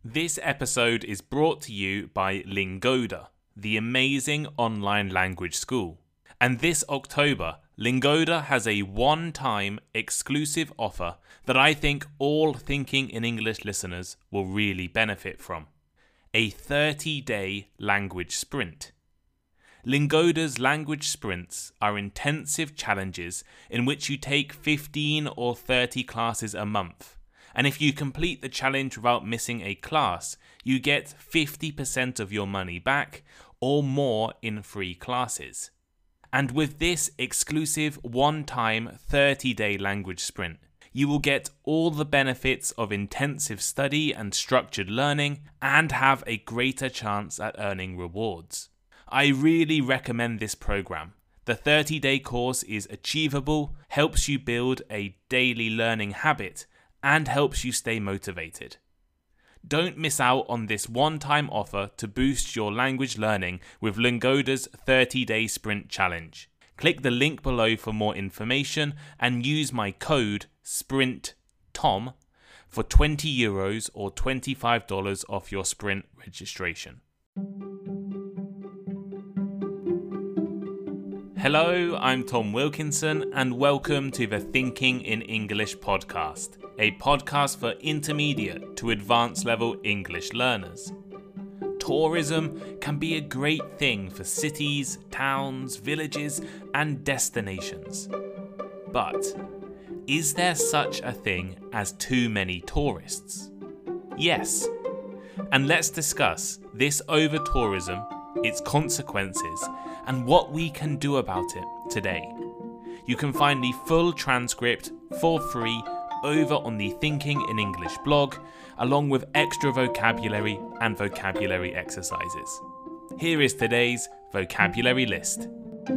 This episode is brought to you by Lingoda, the amazing online language school. And this October, Lingoda has a one-time exclusive offer that I think all Thinking in English listeners will really benefit from. A 30-day language sprint. Lingoda's language sprints are intensive challenges in which you take 15 or 30 classes a month. And if you complete the challenge without missing a class, you get 50% of your money back or more in free classes. And with this exclusive one-time 30-day language sprint, you will get all the benefits of intensive study and structured learning and have a greater chance at earning rewards. I really recommend this program. The 30-day course is achievable, helps you build a daily learning habit, and helps you stay motivated. Don't miss out on this one-time offer to boost your language learning with Lingoda's 30-day sprint challenge. Click the link below for more information and use my code SPRINTTOM for €20 or $25 off your sprint registration. Hello, I'm Tom Wilkinson and welcome to the Thinking in English podcast, a podcast for intermediate to advanced level English learners. Tourism can be a great thing for cities, towns, villages, and destinations. But is there such a thing as too many tourists? Yes. And let's discuss this over-tourism, its consequences, and what we can do about it today. You can find the full transcript for free over on the Thinking in English blog, along with extra vocabulary and vocabulary exercises. Here is today's vocabulary list.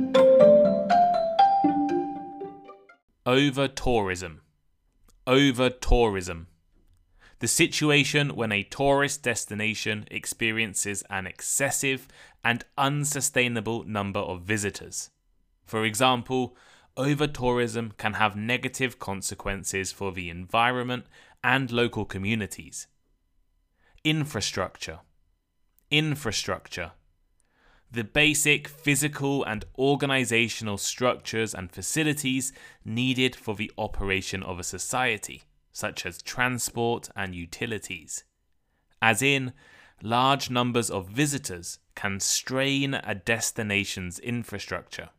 Over-tourism. Over-tourism. The situation when a tourist destination experiences an excessive and unsustainable number of visitors. For example, over-tourism can have negative consequences for the environment and local communities. Infrastructure. Infrastructure. The basic physical and organizational structures and facilities needed for the operation of a society, such as transport and utilities. As in, large numbers of visitors can strain a destination's infrastructure.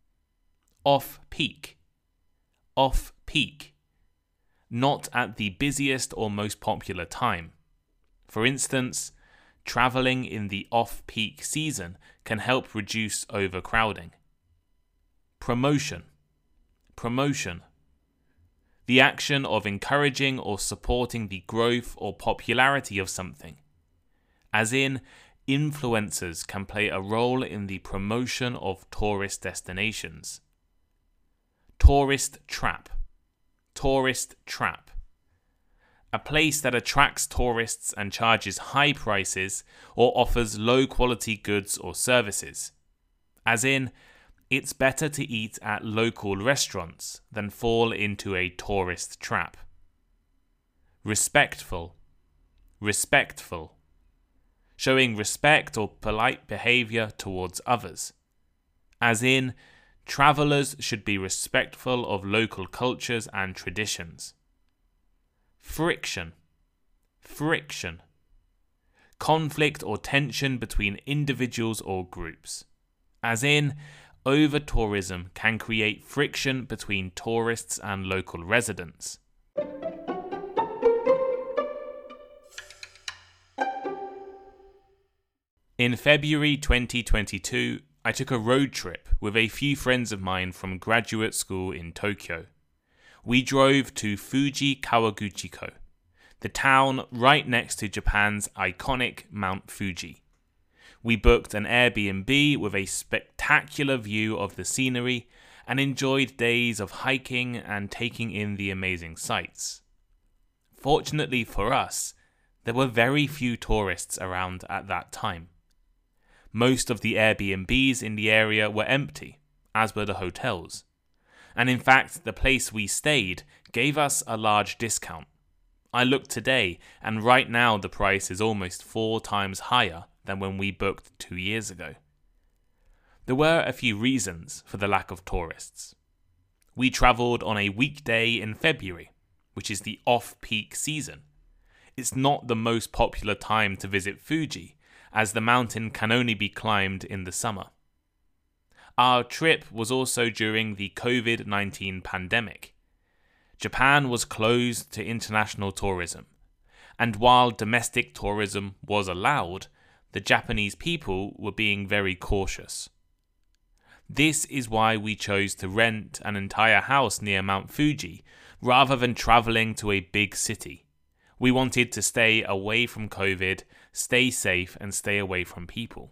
Off-peak. Off-peak. Not at the busiest or most popular time. For instance, traveling in the off-peak season can help reduce overcrowding. Promotion. Promotion. The action of encouraging or supporting the growth or popularity of something. As in, influencers can play a role in the promotion of tourist destinations. Tourist trap. Tourist trap. A place that attracts tourists and charges high prices or offers low quality goods or services. As in, it's better to eat at local restaurants than fall into a tourist trap. Respectful. Respectful. Showing respect or polite behavior towards others. As in, travelers should be respectful of local cultures and traditions. Friction. Friction. Conflict or tension between individuals or groups. As in, over-tourism can create friction between tourists and local residents. In February 2022, I took a road trip with a few friends of mine from graduate school in Tokyo. We drove to Fuji Kawaguchiko, the town right next to Japan's iconic Mount Fuji. We booked an Airbnb with a spectacular view of the scenery and enjoyed days of hiking and taking in the amazing sights. Fortunately for us, there were very few tourists around at that time. Most of the Airbnbs in the area were empty, as were the hotels. And in fact, the place we stayed gave us a large discount, I looked today, and right now the price is almost 4 times higher than when we booked 2 years ago. There were a few reasons for the lack of tourists. We travelled on a weekday in February, which is the off-peak season. It's not the most popular time to visit Fuji, as the mountain can only be climbed in the summer. Our trip was also during the COVID-19 pandemic. Japan was closed to international tourism, and while domestic tourism was allowed, the Japanese people were being very cautious. This is why we chose to rent an entire house near Mount Fuji rather than travelling to a big city. We wanted to stay away from COVID, stay safe, and stay away from people.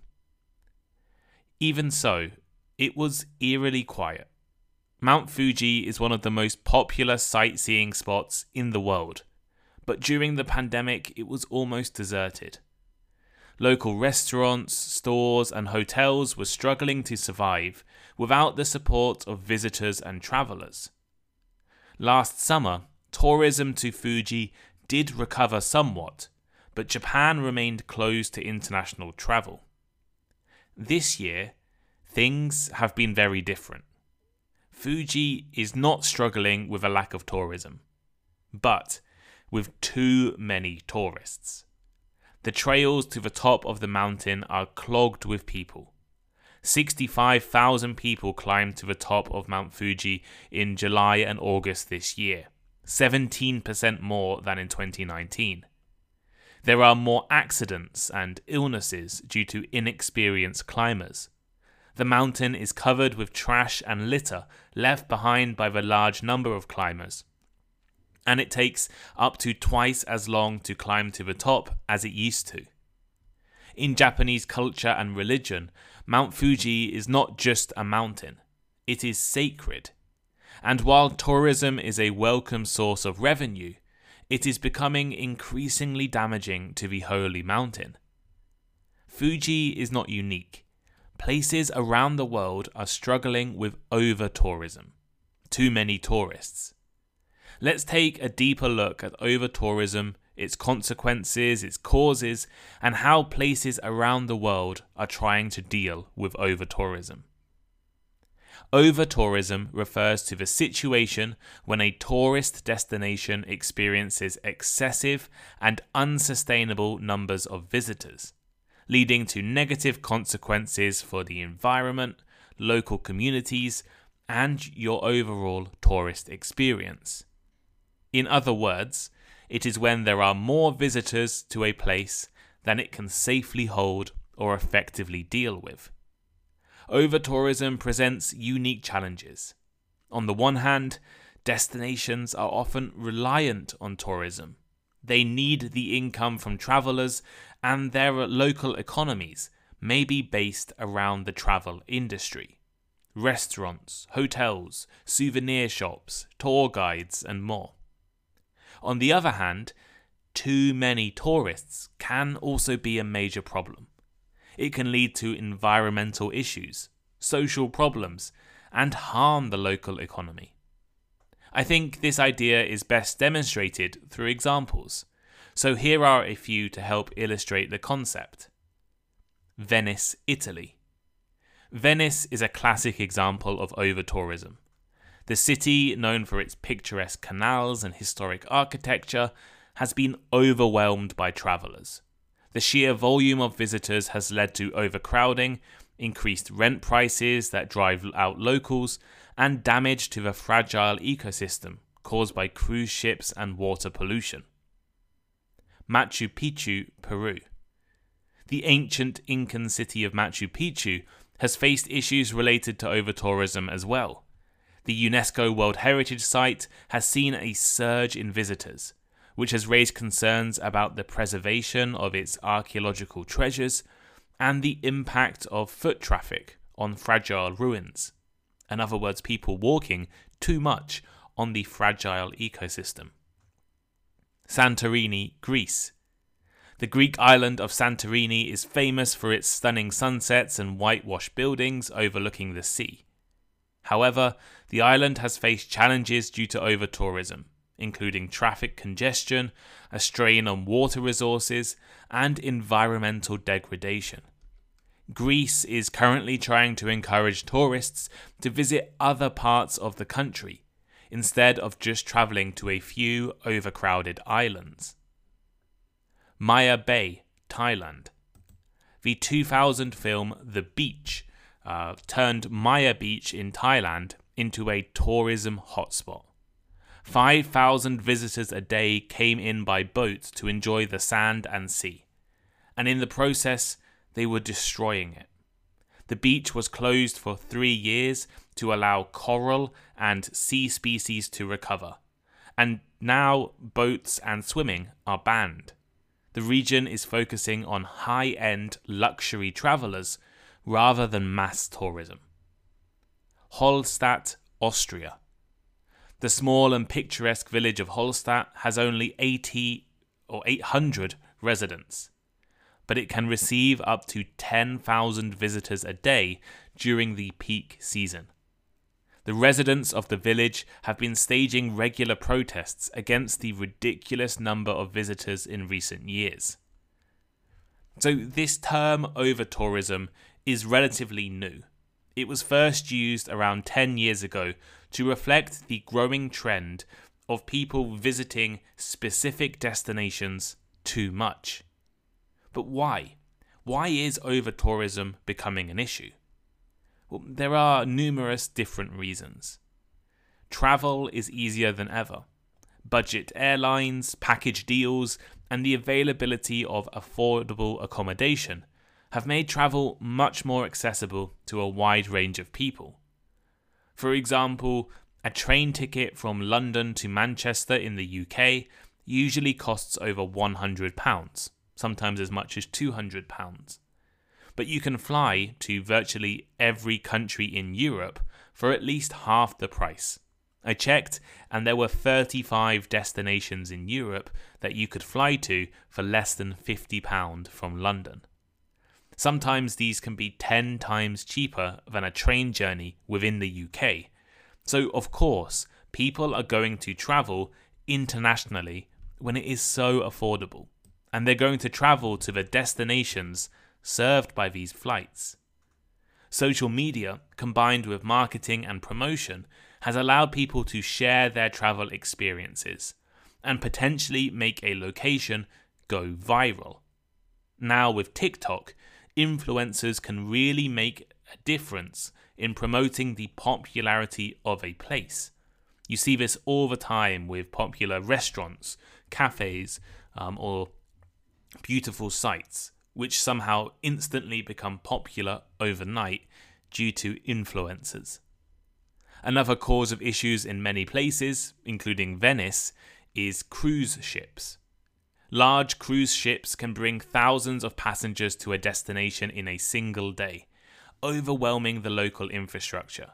Even so, it was eerily quiet. Mount Fuji is one of the most popular sightseeing spots in the world, but during the pandemic it was almost deserted. Local restaurants, stores, and hotels were struggling to survive without the support of visitors and travellers. Last summer, tourism to Fuji did recover somewhat, but Japan remained closed to international travel. This year, things have been very different. Fuji is not struggling with a lack of tourism, but with too many tourists. The trails to the top of the mountain are clogged with people. 65,000 people climbed to the top of Mount Fuji in July and August this year, 17% more than in 2019. There are more accidents and illnesses due to inexperienced climbers. The mountain is covered with trash and litter left behind by the large number of climbers, and it takes up to twice as long to climb to the top as it used to. In Japanese culture and religion, Mount Fuji is not just a mountain, it is sacred. And while tourism is a welcome source of revenue, it is becoming increasingly damaging to the holy mountain. Fuji is not unique. Places around the world are struggling with over-tourism. Too many tourists. Let's take a deeper look at over-tourism, its consequences, its causes, and how places around the world are trying to deal with over-tourism. Over-tourism refers to the situation when a tourist destination experiences excessive and unsustainable numbers of visitors, leading to negative consequences for the environment, local communities, and your overall tourist experience. In other words, it is when there are more visitors to a place than it can safely hold or effectively deal with. Over-tourism presents unique challenges. On the one hand, destinations are often reliant on tourism. They need the income from travellers, and their local economies may be based around the travel industry. Restaurants, hotels, souvenir shops, tour guides, and more. On the other hand, too many tourists can also be a major problem. It can lead to environmental issues, social problems, and harm the local economy. I think this idea is best demonstrated through examples, so here are a few to help illustrate the concept. Venice, Italy. Venice is a classic example of over-tourism. The city, known for its picturesque canals and historic architecture, has been overwhelmed by travellers. The sheer volume of visitors has led to overcrowding, increased rent prices that drive out locals, and damage to the fragile ecosystem caused by cruise ships and water pollution. Machu Picchu, Peru. The ancient Incan city of Machu Picchu has faced issues related to over-tourism as well. The UNESCO World Heritage Site has seen a surge in visitors, which has raised concerns about the preservation of its archaeological treasures and the impact of foot traffic on fragile ruins. In other words, people walking too much on the fragile ecosystem. Santorini, Greece. The Greek island of Santorini is famous for its stunning sunsets and whitewashed buildings overlooking the sea. However, the island has faced challenges due to over-tourism, including traffic congestion, a strain on water resources, and environmental degradation. Greece is currently trying to encourage tourists to visit other parts of the country, instead of just travelling to a few overcrowded islands. Maya Bay, Thailand. The 2000 film The Beach turned Maya Beach in Thailand into a tourism hotspot. 5,000 visitors a day came in by boat to enjoy the sand and sea, and in the process, they were destroying it. The beach was closed for 3 years to allow coral and sea species to recover, and now boats and swimming are banned. The region is focusing on high-end luxury travellers rather than mass tourism. Holstadt, Austria. The small and picturesque village of Holstadt has only 800 residents, but it can receive up to 10,000 visitors a day during the peak season. The residents of the village have been staging regular protests against the ridiculous number of visitors in recent years. So this term over-tourism is relatively new. It was first used around 10 years ago to reflect the growing trend of people visiting specific destinations too much. But why? Why is over-tourism becoming an issue? Well, there are numerous different reasons. Travel is easier than ever. Budget airlines, package deals, and the availability of affordable accommodation have made travel much more accessible to a wide range of people. For example, a train ticket from London to Manchester in the UK usually costs over £100, sometimes as much as £200. But you can fly to virtually every country in Europe for at least half the price. I checked, and there were 35 destinations in Europe that you could fly to for less than £50 from London. Sometimes these can be 10 times cheaper than a train journey within the UK. So, of course, people are going to travel internationally when it is so affordable, and they're going to travel to the destinations served by these flights. Social media, combined with marketing and promotion, has allowed people to share their travel experiences and potentially make a location go viral. Now with TikTok, influencers can really make a difference in promoting the popularity of a place. You see this all the time with popular restaurants, cafes, or beautiful sites, which somehow instantly become popular overnight due to influencers. Another cause of issues in many places, including Venice, is cruise ships. Large cruise ships can bring thousands of passengers to a destination in a single day, overwhelming the local infrastructure.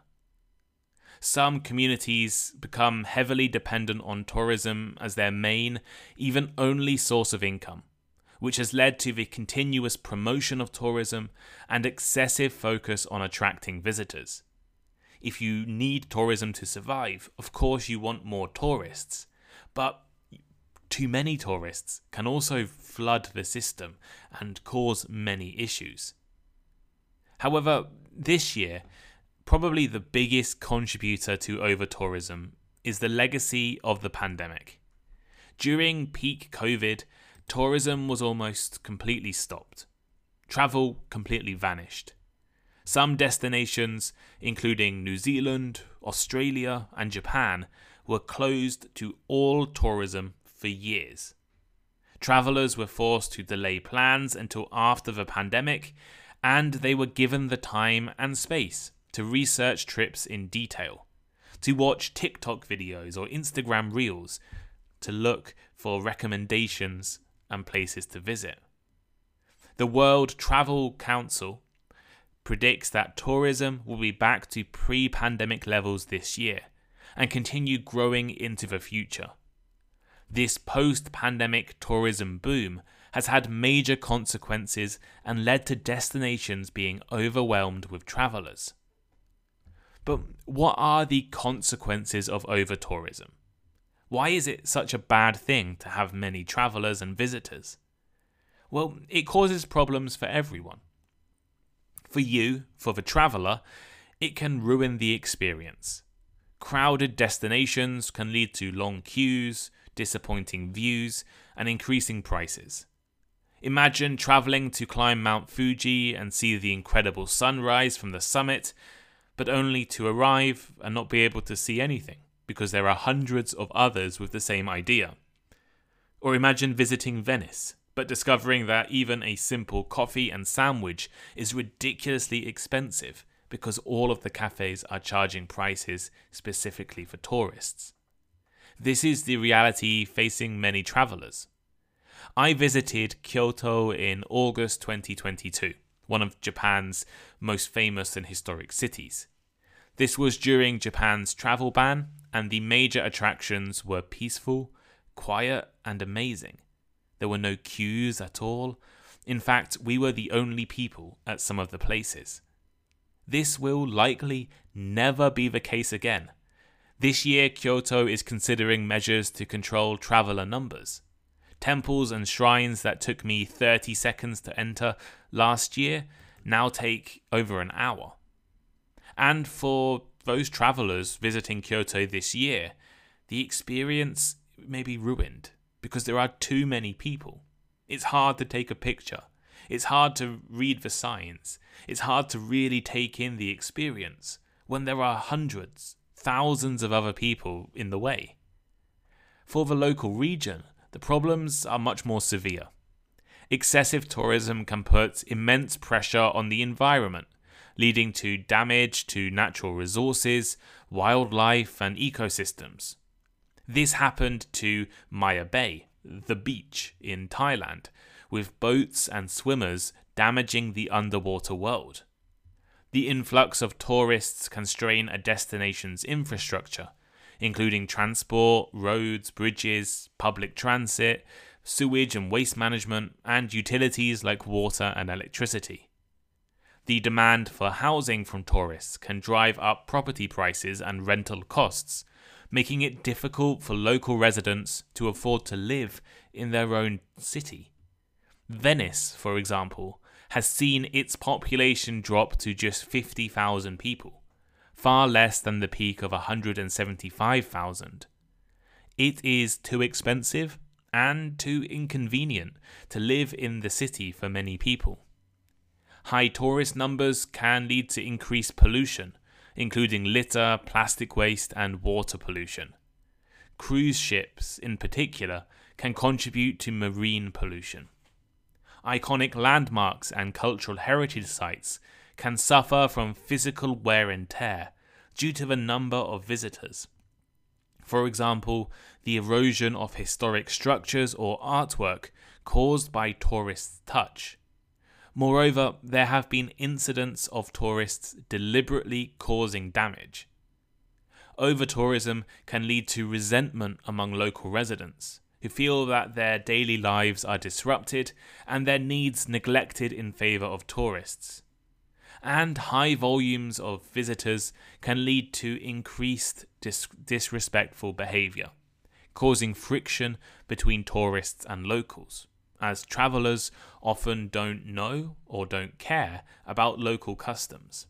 Some communities become heavily dependent on tourism as their main, even only source of income, which has led to the continuous promotion of tourism and excessive focus on attracting visitors. If you need tourism to survive, of course you want more tourists, but too many tourists can also flood the system and cause many issues. However, this year, probably the biggest contributor to over-tourism is the legacy of the pandemic. During peak COVID, tourism was almost completely stopped. Travel completely vanished. Some destinations, including New Zealand, Australia, and Japan, were closed to all tourism for years. Travellers were forced to delay plans until after the pandemic, and they were given the time and space to research trips in detail, to watch TikTok videos or Instagram reels, to look for recommendations and places to visit. The World Travel Council predicts that tourism will be back to pre-pandemic levels this year and continue growing into the future. This post-pandemic tourism boom has had major consequences and led to destinations being overwhelmed with travellers. But what are the consequences of over-tourism? Why is it such a bad thing to have many travellers and visitors? Well, it causes problems for everyone. For you, for the traveller, it can ruin the experience. Crowded destinations can lead to long queues, disappointing views, and increasing prices. Imagine travelling to climb Mount Fuji and see the incredible sunrise from the summit, but only to arrive and not be able to see anything because there are hundreds of others with the same idea. Or imagine visiting Venice, but discovering that even a simple coffee and sandwich is ridiculously expensive because all of the cafes are charging prices specifically for tourists. This is the reality facing many travellers. I visited Kyoto in August 2022, one of Japan's most famous and historic cities. This was during Japan's travel ban, and the major attractions were peaceful, quiet, and amazing. There were no queues at all. In fact, we were the only people at some of the places. This will likely never be the case again. This year, Kyoto is considering measures to control traveller numbers. Temples and shrines that took me 30 seconds to enter last year now take over an hour. And for those travellers visiting Kyoto this year, the experience may be ruined because there are too many people. It's hard to take a picture. It's hard to read the signs. It's hard to really take in the experience when there are hundreds, thousands of other people in the way. For the local region, the problems are much more severe. Excessive tourism can put immense pressure on the environment, leading to damage to natural resources, wildlife, and ecosystems. This happened to Maya Bay, the beach in Thailand, with boats and swimmers damaging the underwater world. The influx of tourists can strain a destination's infrastructure, including transport, roads, bridges, public transit, sewage and waste management, and utilities like water and electricity. The demand for housing from tourists can drive up property prices and rental costs, making it difficult for local residents to afford to live in their own city. Venice, for example, has seen its population drop to just 50,000 people, far less than the peak of 175,000. It is too expensive and too inconvenient to live in the city for many people. High tourist numbers can lead to increased pollution, including litter, plastic waste, and water pollution. Cruise ships, in particular, can contribute to marine pollution. Iconic landmarks and cultural heritage sites can suffer from physical wear and tear due to the number of visitors. For example, the erosion of historic structures or artwork caused by tourists' touch. Moreover, there have been incidents of tourists deliberately causing damage. Over-tourism can lead to resentment among local residents, who feel that their daily lives are disrupted and their needs neglected in favour of tourists. And high volumes of visitors can lead to increased disrespectful behaviour, causing friction between tourists and locals, as travellers often don't know or don't care about local customs.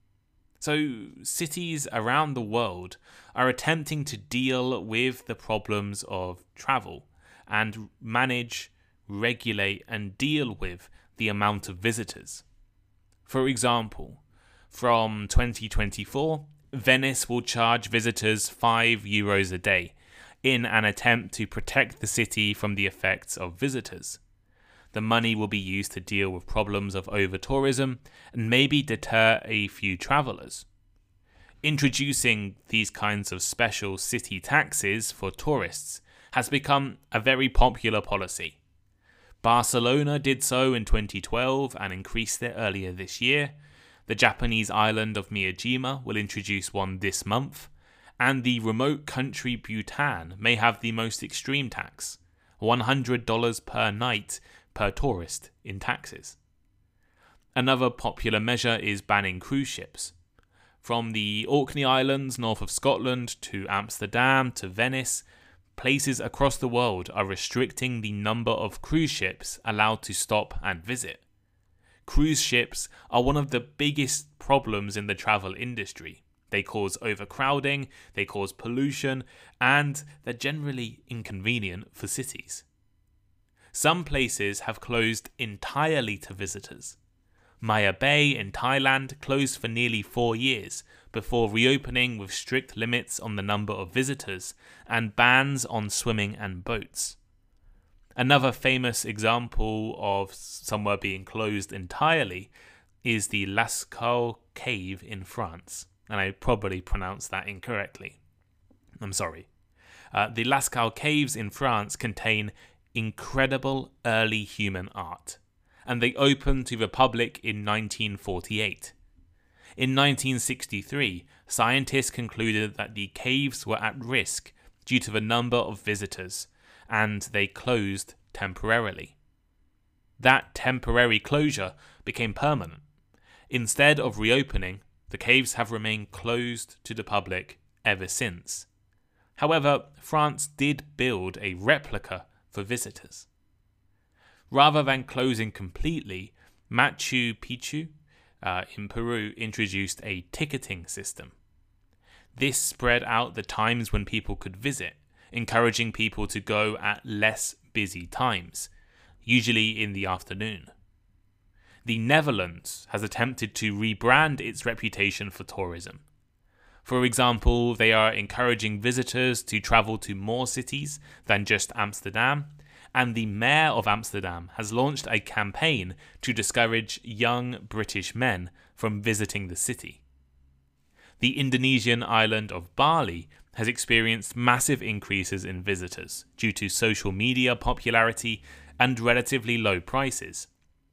So, cities around the world are attempting to deal with the problems of travel and manage, regulate, and deal with the amount of visitors. For example, from 2024, Venice will charge visitors €5 a day in an attempt to protect the city from the effects of visitors. The money will be used to deal with problems of over-tourism and maybe deter a few travellers. Introducing these kinds of special city taxes for tourists has become a very popular policy. Barcelona did so in 2012 and increased it earlier this year. The Japanese island of Miyajima will introduce one this month, and the remote country Bhutan may have the most extreme tax, $100 per night per tourist in taxes. Another popular measure is banning cruise ships. From the Orkney Islands north of Scotland to Amsterdam to Venice, places across the world are restricting the number of cruise ships allowed to stop and visit. Cruise ships are one of the biggest problems in the travel industry. They cause overcrowding, they cause pollution, and they're generally inconvenient for cities. Some places have closed entirely to visitors. Maya Bay in Thailand closed for nearly 4 years before reopening with strict limits on the number of visitors and bans on swimming and boats. Another famous example of somewhere being closed entirely is the Lascaux cave in France, and I probably pronounced that incorrectly. I'm sorry. The Lascaux caves in France contain incredible early human art, and they opened to the public in 1948. In 1963, scientists concluded that the caves were at risk due to the number of visitors, and they closed temporarily. That temporary closure became permanent. Instead of reopening, the caves have remained closed to the public ever since. However, France did build a replica for visitors. Rather than closing completely, Machu Picchu in Peru introduced a ticketing system. This spread out the times when people could visit, encouraging people to go at less busy times, usually in the afternoon. The Netherlands has attempted to rebrand its reputation for tourism. For example, they are encouraging visitors to travel to more cities than just Amsterdam, and the mayor of Amsterdam has launched a campaign to discourage young British men from visiting the city. The Indonesian island of Bali has experienced massive increases in visitors due to social media popularity and relatively low prices.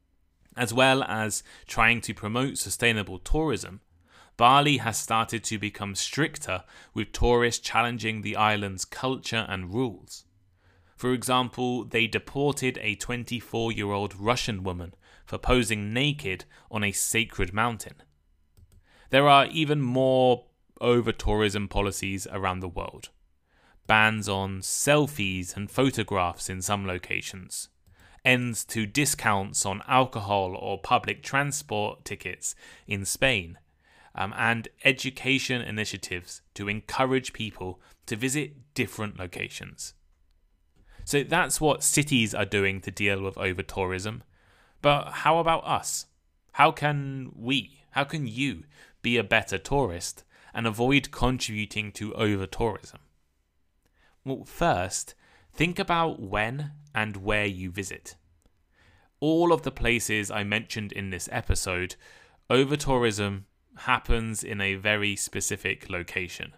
As well as trying to promote sustainable tourism, Bali has started to become stricter with tourists challenging the island's culture and rules. For example, they deported a 24-year-old Russian woman for posing naked on a sacred mountain. There are even more over-tourism policies around the world. Bans on selfies and photographs in some locations. Ends to discounts on alcohol or public transport tickets in Spain. And education initiatives to encourage people to visit different locations. So that's what cities are doing to deal with over-tourism. But how about us? How can you be a better tourist and avoid contributing to over-tourism? Well, first, think about when and where you visit. All of the places I mentioned in this episode, over-tourism happens in a very specific location.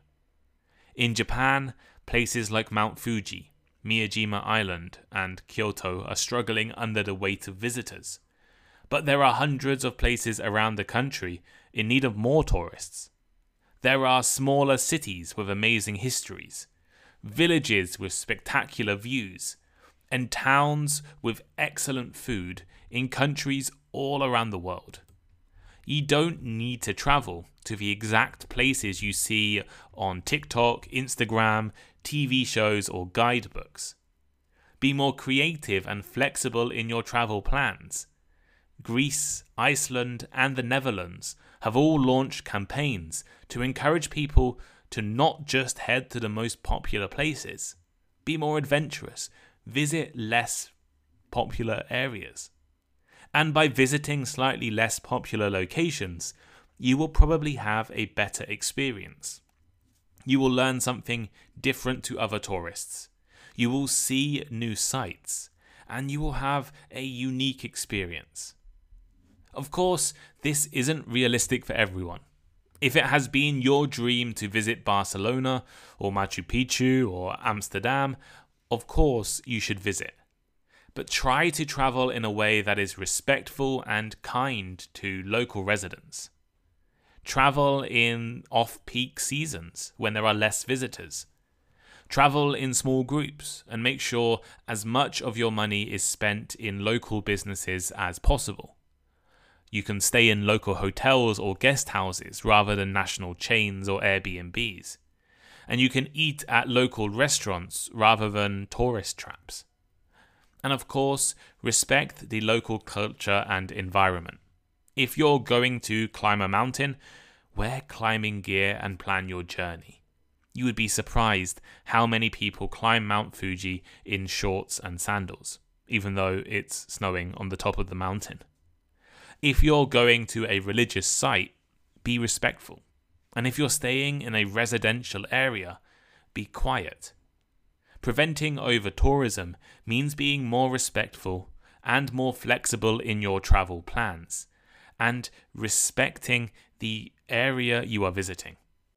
In Japan, places like Mount Fuji, Miyajima Island, and Kyoto are struggling under the weight of visitors. But there are hundreds of places around the country in need of more tourists. There are smaller cities with amazing histories, villages with spectacular views, and towns with excellent food in countries all around the world. You don't need to travel to the exact places you see on TikTok, Instagram, TV shows, or guidebooks. Be more creative and flexible in your travel plans. Greece, Iceland, and the Netherlands have all launched campaigns to encourage people to not just head to the most popular places. Be more adventurous. Visit less popular areas. And by visiting slightly less popular locations, you will probably have a better experience. You will learn something different to other tourists. You will see new sights, and you will have a unique experience. Of course, this isn't realistic for everyone. If it has been your dream to visit Barcelona or Machu Picchu or Amsterdam, of course you should visit. But try to travel in a way that is respectful and kind to local residents. Travel in off-peak seasons when there are less visitors. Travel in small groups and make sure as much of your money is spent in local businesses as possible. You can stay in local hotels or guest houses rather than national chains or Airbnbs. and you can eat at local restaurants rather than tourist traps. And of course, respect the local culture and environment. If you're going to climb a mountain, wear climbing gear and plan your journey. You would be surprised how many people climb Mount Fuji in shorts and sandals, even though it's snowing on the top of the mountain. If you're going to a religious site, be respectful. And if you're staying in a residential area, be quiet. Preventing over-tourism means being more respectful and more flexible in your travel plans, and respecting the area you are visiting.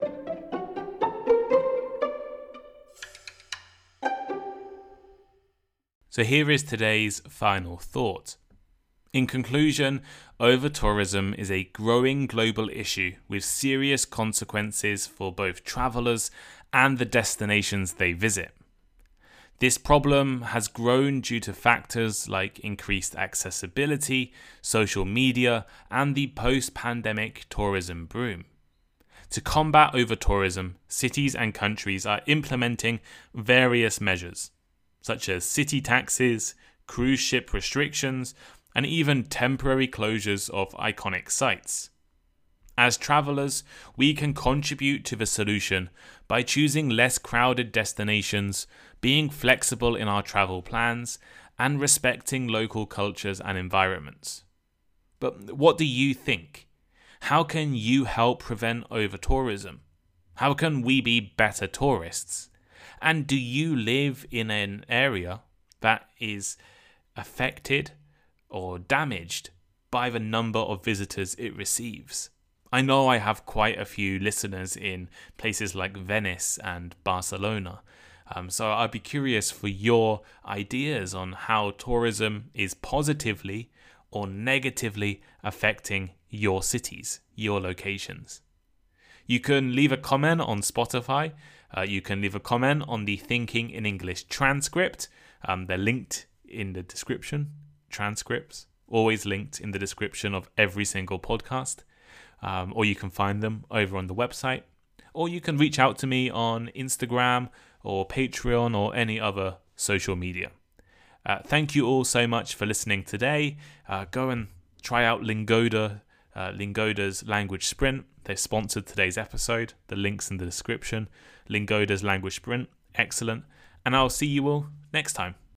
So here is today's final thought. In conclusion, over-tourism is a growing global issue with serious consequences for both travellers and the destinations they visit. This problem has grown due to factors like increased accessibility, social media, and the post-pandemic tourism boom. To combat over-tourism, cities and countries are implementing various measures, such as city taxes, cruise ship restrictions, and even temporary closures of iconic sites. As travellers, we can contribute to the solution by choosing less crowded destinations, being flexible in our travel plans, and respecting local cultures and environments. But what do you think? How can you help prevent over-tourism? How can we be better tourists? And do you live in an area that is affected or damaged by the number of visitors it receives? I know I have quite a few listeners in places like Venice and Barcelona, so I'd be curious for your ideas on how tourism is positively or negatively affecting your cities, your locations. You can leave a comment on Spotify. You can leave a comment on the Thinking in English transcript. They're linked in the description. Transcripts, always linked in the description of every single podcast. Or you can find them over on the website. Or you can reach out to me on Instagram or Patreon or any other social media. Thank you all so much for listening today. Go and try out Lingoda's Language Sprint. They've sponsored today's episode. The link's in the description. Lingoda's Language Sprint. Excellent. And I'll see you all next time.